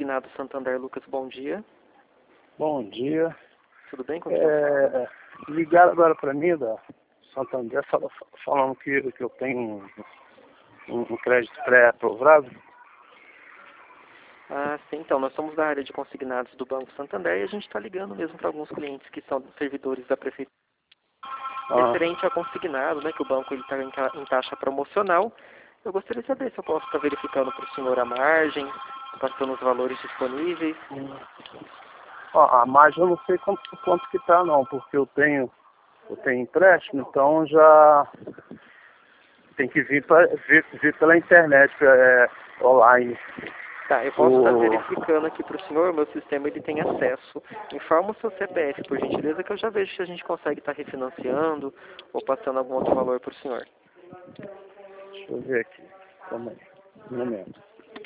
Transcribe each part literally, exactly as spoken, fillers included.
Consignado Santander, Lucas, bom dia. Bom dia. Tudo bem? Como é, ligaram agora para mim da Santander fal- falando que, que eu tenho um, um, um crédito pré-aprovado. Ah, sim, então, nós somos da área de consignados do Banco Santander e a gente está ligando mesmo para alguns clientes que são servidores da prefeitura. Ah, Referente a consignado, né, que o banco está em, ca- em taxa promocional, eu gostaria de saber se eu posso estar verificando para o senhor a margem, passando os valores disponíveis. ó, a margem eu não sei quanto, quanto que tá não, porque eu tenho, eu tenho empréstimo, então já tem que vir, pra, vir, vir pela internet, é, online. Tá, eu posso estar O- verificando aqui para o senhor, o meu sistema ele tem acesso. Informa o seu C P F, por gentileza, que eu já vejo se a gente consegue estar refinanciando ou passando algum outro valor para o senhor. Deixa eu ver aqui. Calma aí. Um momento.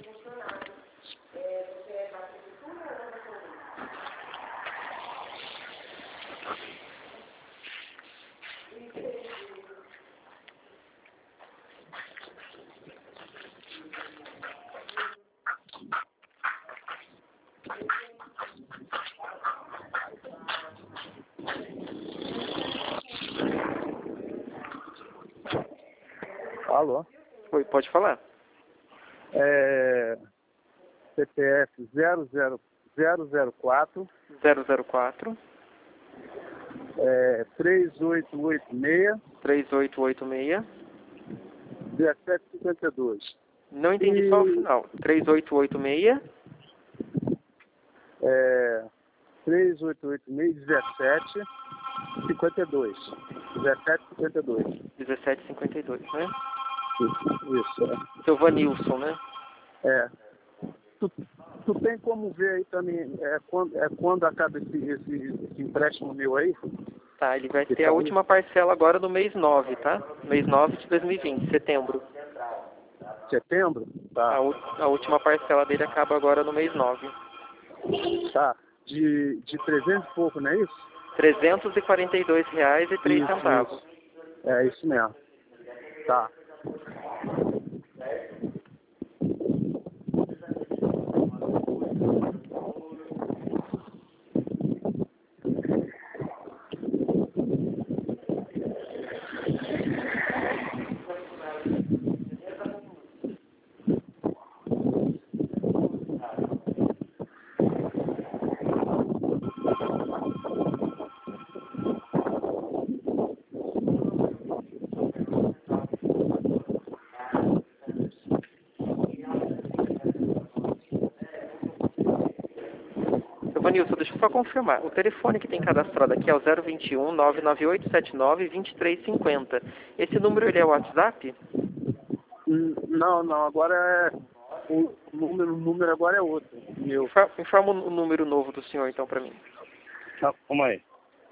Alô? Oi, pode falar? É, C P F zero zero zero zero quatro zero zero quatro, é, três oito oito seis três oito oito seis. um sete cinco dois. Não entendi E, só o final. três oito oito seis, é, três oito oito seis um sete cinco dois. um sete cinco dois. dezessete cinquenta e dois, né? Isso, é. Seu Vanilson, né? É. Tu, tu tem como ver aí também é, quando, é, quando acaba esse, esse, esse empréstimo meu aí? Tá, ele vai Que ter tá a aí? última parcela agora no mês nove, tá? Mês nove de dois mil e vinte, setembro. Setembro? A, Tá. u- a última parcela dele acaba agora no mês nove. Tá. De, de trezentos e pouco, não é isso? trezentos e quarenta e dois reais e três Isso, centavos. isso. É isso mesmo. Tá. Seu Vanilson, deixa eu só confirmar. O telefone que tem cadastrado aqui é o zero vinte e um, nove nove oito sete nove, vinte e três cinquenta. Esse número ele é o WhatsApp? Hum, Não, não, agora é. O número, o número agora é outro. Meu. Infor- Informa o número novo do senhor, então, para mim. Tá, calma aí.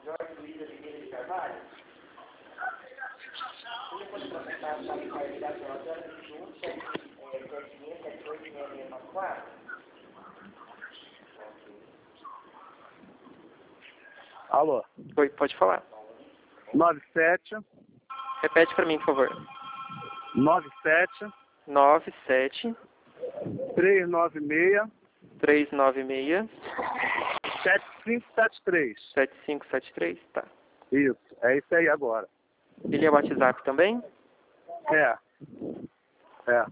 Alô? Oi, pode falar. nove sete Repete para mim, por favor. nove sete nove sete três nove seis três nove seis sete cinco sete três. sete cinco sete três, tá. Isso, é isso aí agora. Ele é o WhatsApp também? É. É.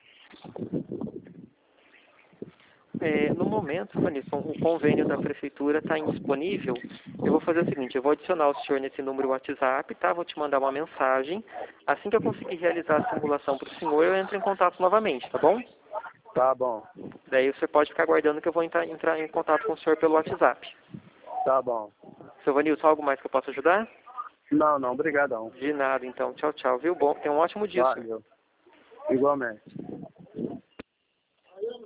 É, no momento, Vanilson, o convênio da prefeitura está indisponível. Eu vou fazer o seguinte, eu vou adicionar o senhor nesse número WhatsApp, tá? Vou te mandar uma mensagem. Assim que eu conseguir realizar a simulação para o senhor, eu entro em contato novamente, tá bom? Tá bom. Daí você pode ficar aguardando que eu vou entrar, entrar em contato com o senhor pelo WhatsApp. Tá bom. Seu Vanilson, algo mais que eu possa ajudar? Não, não, brigadão. De nada, então. Tchau, tchau, viu? Bom, tenha um ótimo dia, senhor. Valeu. Igualmente.